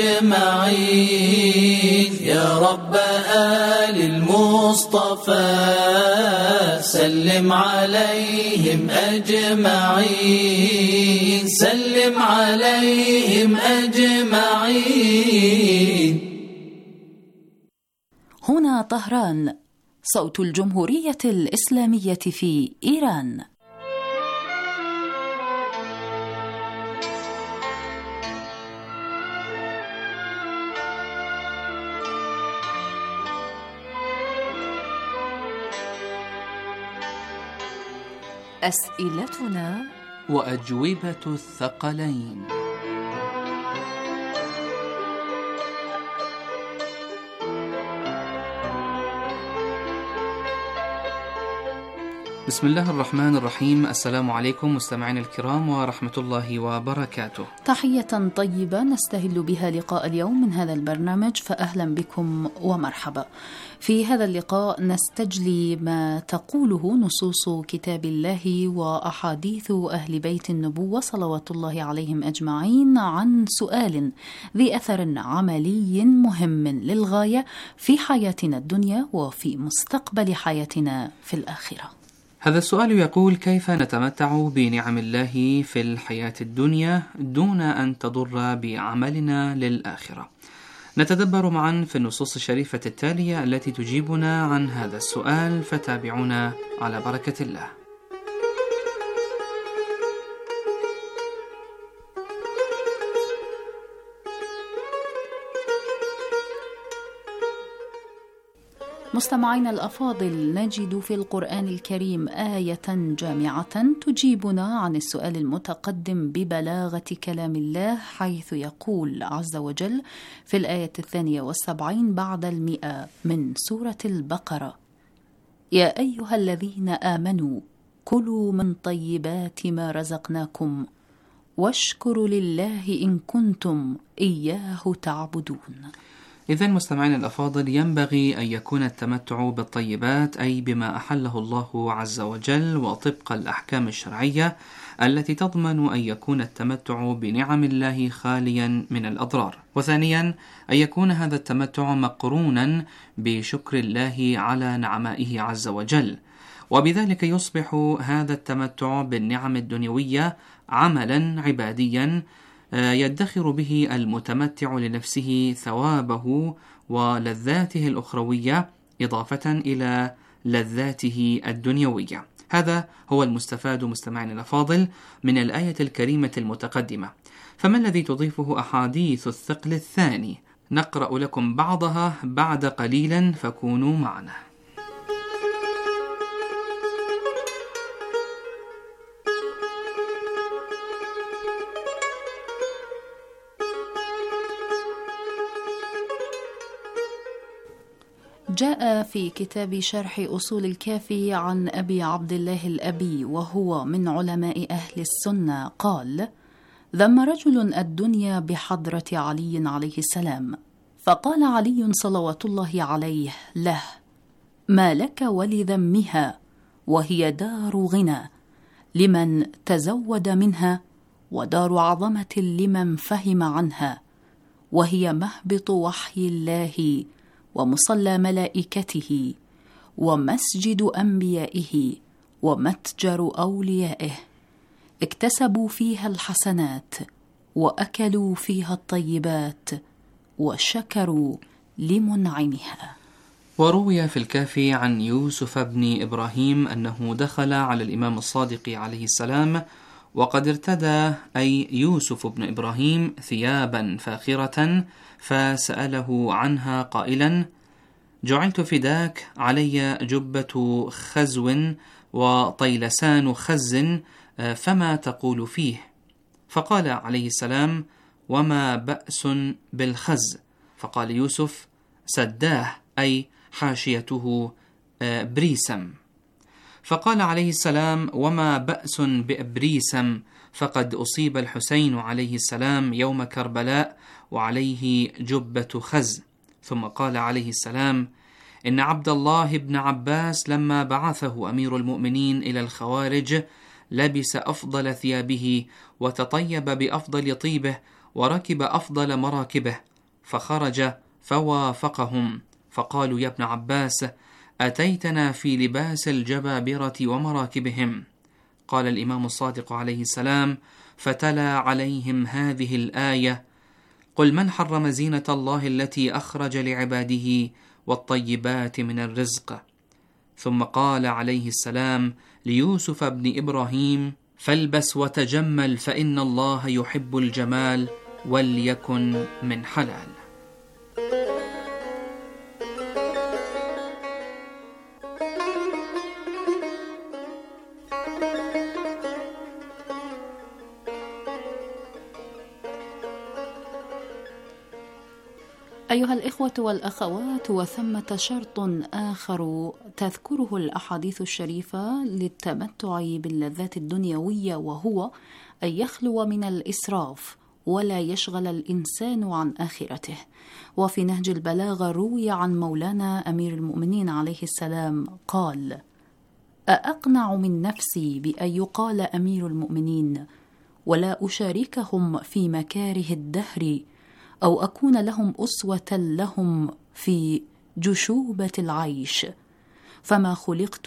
أجمعين يا رب آل المصطفى سلم عليهم أجمعين سلم عليهم أجمعين. هنا طهران، صوت الجمهورية الإسلامية في إيران. أسئلتنا وأجوبة الثقلين. بسم الله الرحمن الرحيم. السلام عليكم مستمعين الكرام ورحمة الله وبركاته. تحية طيبة نستهل بها لقاء اليوم من هذا البرنامج، فأهلا بكم ومرحبا. في هذا اللقاء نستجلي ما تقوله نصوص كتاب الله وأحاديث أهل بيت النبوة صلوات الله عليهم أجمعين عن سؤال ذي أثر عملي مهم للغاية في حياتنا الدنيا وفي مستقبل حياتنا في الآخرة. هذا السؤال يقول: كيف نتمتع بنعم الله في الحياة الدنيا دون أن تضر بعملنا للآخرة؟ نتدبر معا في النصوص الشريفة التالية التي تجيبنا عن هذا السؤال، فتابعونا على بركة الله. مستمعينا الأفاضل، نجد في القرآن الكريم آية جامعة تجيبنا عن السؤال المتقدم ببلاغة كلام الله، حيث يقول عز وجل في الآية 72 بعد 100 من سورة البقرة: يا أيها الذين آمنوا كلوا من طيبات ما رزقناكم واشكروا لله إن كنتم إياه تعبدون. إذن مستمعين الأفاضل، ينبغي أن يكون التمتع بالطيبات أي بما أحله الله عز وجل وطبق الأحكام الشرعية التي تضمن أن يكون التمتع بنعم الله خاليا من الأضرار. وثانيا أن يكون هذا التمتع مقرونا بشكر الله على نعمائه عز وجل، وبذلك يصبح هذا التمتع بالنعم الدنيوية عملا عباديا يدخر به المتمتع لنفسه ثوابه ولذاته الأخروية إضافة إلى لذاته الدنيوية. هذا هو المستفاد مستمعينا الأفاضل من الآية الكريمة المتقدمة. فما الذي تضيفه أحاديث الثقل الثاني؟ نقرأ لكم بعضها بعد قليل، فكونوا معنا. جاء في كتاب شرح أصول الكافي عن أبي عبد الله الأبي وهو من علماء أهل السنة قال: ذم رجل الدنيا بحضرة علي عليه السلام، فقال علي صلوات الله عليه له: ما لك ولذمها، وهي دار غنى لمن تزود منها، ودار عظمة لمن فهم عنها، وهي مهبط وحي الله ومصلى ملائكته ومسجد أنبيائه ومتجر أوليائه، اكتسبوا فيها الحسنات وأكلوا فيها الطيبات وشكروا لمنعمها. وروي في الكافي عن يوسف بن إبراهيم أنه دخل على الإمام الصادق عليه السلام وقد ارتدى أي يوسف بن إبراهيم ثيابا فاخرة، فسأله عنها قائلا: جعلت فداك، علي جبة خزو وطيلسان خز، فما تقول فيه؟ فقال عليه السلام: وما بأس بالخز؟ فقال يوسف: سداه، أي حاشيته بريسم. فقال عليه السلام: وما بأس بأبريسم؟ فقد أصيب الحسين عليه السلام يوم كربلاء وعليه جبة خز. ثم قال عليه السلام: إن عبد الله بن عباس لما بعثه أمير المؤمنين إلى الخوارج لبس أفضل ثيابه وتطيب بأفضل طيبه وركب أفضل مراكبه، فخرج فوافقهم فقالوا: يا ابن عباس، أتيتنا في لباس الجبابرة ومراكبهم. قال الإمام الصادق عليه السلام فتلا عليهم هذه الآية: قل من حرم زينة الله التي أخرج لعباده والطيبات من الرزق. ثم قال عليه السلام ليوسف بن إبراهيم: فالبس وتجمل فإن الله يحب الجمال، وليكن من حلال. أيها الإخوة والأخوات، وثمة شرط آخر تذكره الأحاديث الشريفة للتمتع باللذات الدنيوية، وهو أن يخلو من الإسراف ولا يشغل الإنسان عن آخرته. وفي نهج البلاغة روي عن مولانا أمير المؤمنين عليه السلام قال: أأقنع من نفسي بأن يقال أمير المؤمنين ولا أشاركهم في مكاره الدهر، أو أكون لهم أسوة لهم في جشوبة العيش، فما خلقت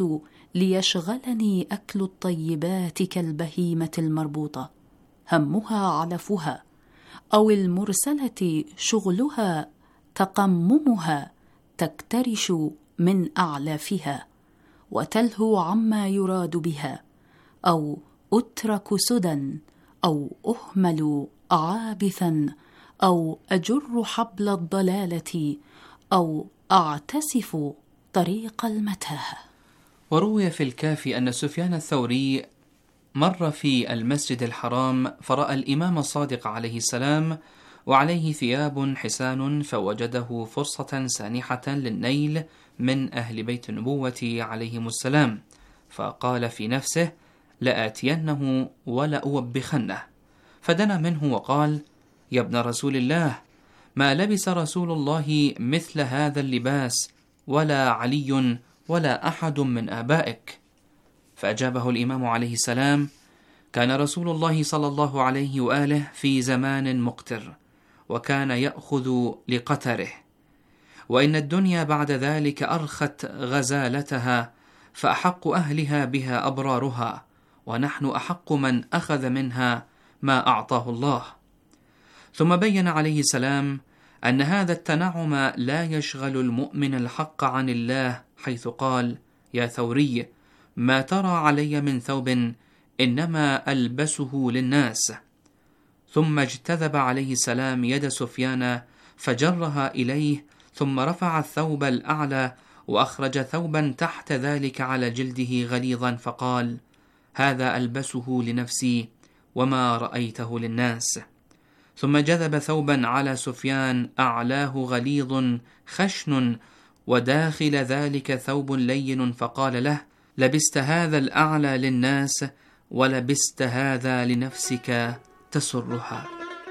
ليشغلني أكل الطيبات كالبهيمة المربوطة، همها علفها، أو المرسلة شغلها تقممها، تكترش من أعلافها وتلهو عما يراد بها، أو أترك سدى، أو أهمل عابثا، أو أجر حبل الضلالة، أو أعتسف طريق المتاهة. وروي في الكافي أن سفيان الثوري مر في المسجد الحرام فرأى الإمام الصادق عليه السلام وعليه ثياب حسان، فوجده فرصة سانحة للنيل من أهل بيت النبوة عليهم السلام، فقال في نفسه: لآتينه ولأوبخنه. فدنا منه وقال: يا ابن رسول الله، ما لبس رسول الله مثل هذا اللباس، ولا علي ولا أحد من آبائك. فأجابه الإمام عليه السلام: كان رسول الله صلى الله عليه وآله في زمان مقتر، وكان يأخذ لقتره، وإن الدنيا بعد ذلك أرخت غزالتها، فأحق أهلها بها أبرارها، ونحن أحق من أخذ منها ما أعطاه الله. ثم بين عليه السلام أن هذا التنعم لا يشغل المؤمن الحق عن الله، حيث قال: يا ثوري، ما ترى علي من ثوب، إنما ألبسه للناس. ثم اجتذب عليه السلام يد سفيان فجرها إليه، ثم رفع الثوب الأعلى وأخرج ثوبا تحت ذلك على جلده غليظا، فقال: هذا ألبسه لنفسي وما رأيته للناس. ثم جذب ثوبا على سفيان أعلاه غليظ خشن وداخل ذلك ثوب لين، فقال له: لبست هذا الأعلى للناس ولبست هذا لنفسك تسرها.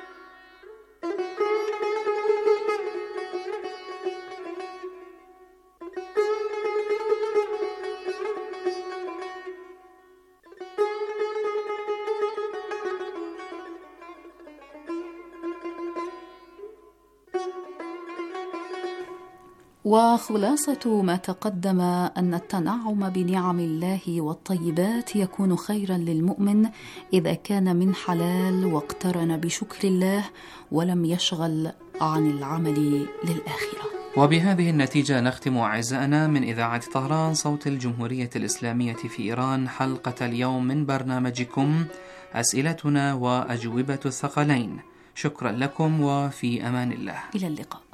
وخلاصة ما تقدم أن التنعم بنعم الله والطيبات يكون خيرا للمؤمن إذا كان من حلال واقترن بشكر الله ولم يشغل عن العمل للآخرة. وبهذه النتيجة نختم أعزائنا من إذاعة طهران صوت الجمهورية الإسلامية في إيران حلقة اليوم من برنامجكم أسئلتنا وأجوبة الثقلين. شكرا لكم وفي أمان الله. إلى اللقاء.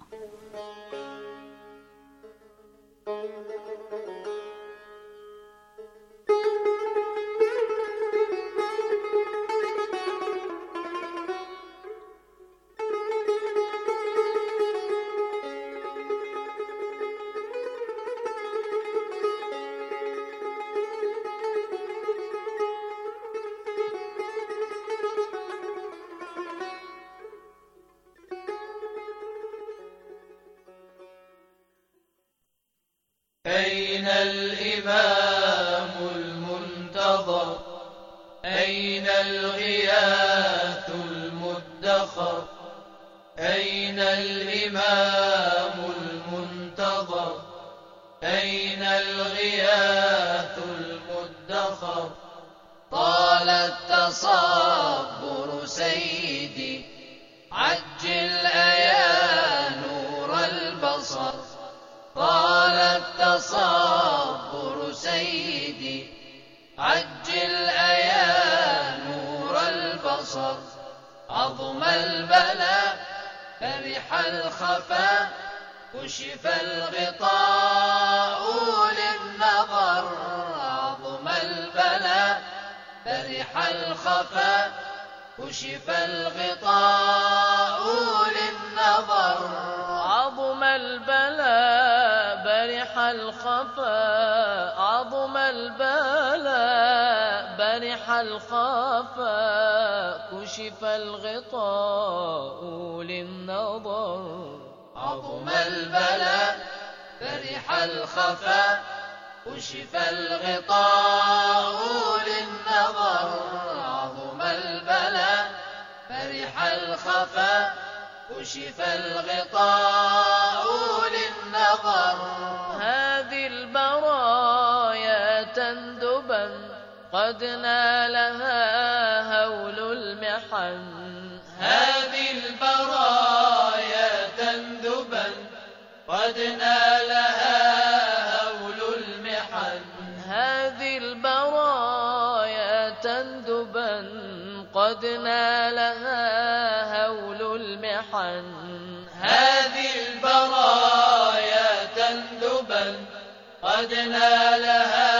أين الإمام المنتظر؟ أين الغياث المدخر؟ أين الإمام المنتظر؟ أين الغياث المدخر؟ طال التصبر سيدي، عجل يا نور البصر. طال التصبر سيدي، عجل يا نور البصر. عظم البلاء فرح الخفاء، كشف الغطاء للنظر. عظم البلاء فرح الخفاء، كشف الغطاء للنظر. عظم البلاء برح الخفاء، عظم البلاء برح الخفاء، كشف الغطاء للنظر. عظم البلاء فرح الخفاء، كشف الغطاء للنظر. عظم البلاء فرح الخفاء، كشف الغطاء للنظر. هذه البرايا تندبا، قد نالها هول المحن. هذه البرايا تندبا، قد نالها هول المحن. هذه البرايا تندبا، قد نالها هول المحن. هذه البرايا تندبا، قد نالها